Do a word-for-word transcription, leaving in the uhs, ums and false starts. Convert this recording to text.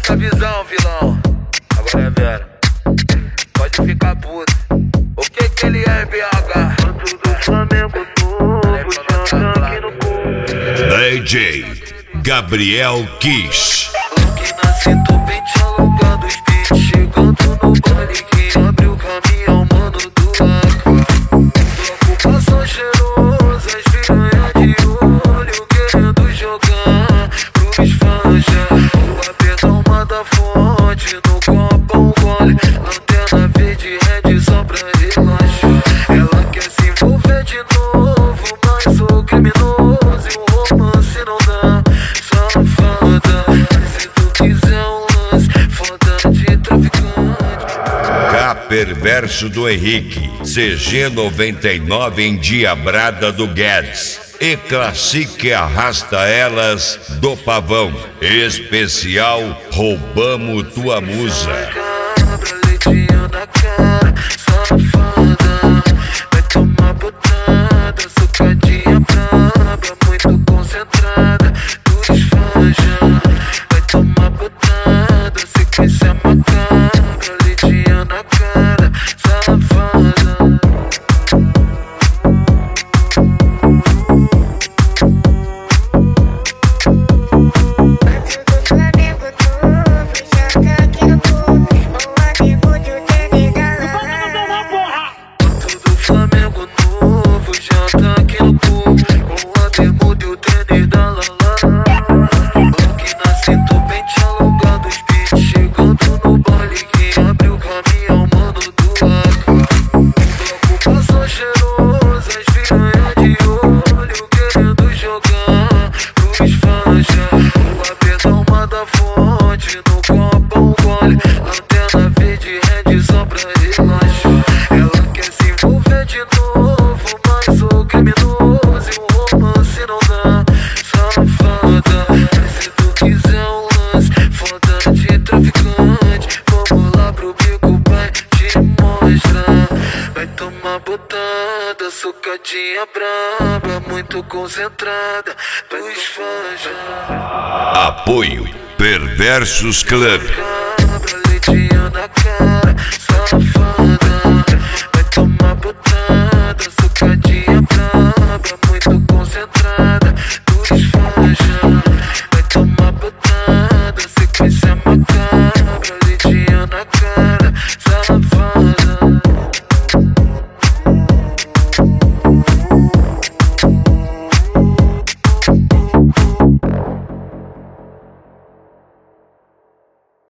Presta a visão, vilão. Agora é Vera. Pode ficar puto. O que que ele é, B H? Tanto do Flamengo novo, já tá aqui no cu. D J Gabriel Kiss. Aqui na cinta, pente alongado, os beats chegando no baile. Quem abre o caminho, mano do Aqua. Ocupação cheirosa, as piranha de olho, querendo jogar pros fãs já. O apetão manda fonte, no copo um gole. Lanterna verde, red só pra relaxar. Ela quer se envolver de novo, mas sou criminoso e o romance não dá. Safada, se tu quiser um lance, foda de traficante. K Perverso do Henrique, C G noventa e nove Endiabrada do Guedes e Classique Arrasta Elas do Pavão. Especial Roubamos Tua Musa. Cabra, leitinho na cara, safada. Vai tomar botada, sucadinha braba, muito concentrada, dos fãs já. Vai tomar botada, sequência macabra, leitinho na cara, safada. Flamengo novo já tá aqui no cu, com a bermuda e o tênis da Lala. Aqui na cinta, pente alongado, os beats chegando no baile. Quem abre o caminho, mano do Aqua. Ocupação cheirosa, as piranha de olho, querendo jogar pros fãs já. O apetão manda fonte, no copo um gole. Lanterna verde, red só pra relaxar. Ela quer se envolver de novo, mas sou criminoso e o romance não dá. Safada, se tu quiser um lance, foda de traficante. Vamos lá pro bico, vai te mostrar. Vai tomar botada, sucadinha braba, muito concentrada, dos fãs já. Apoio Perversos Club. Cabra, leitinho na cara, safada.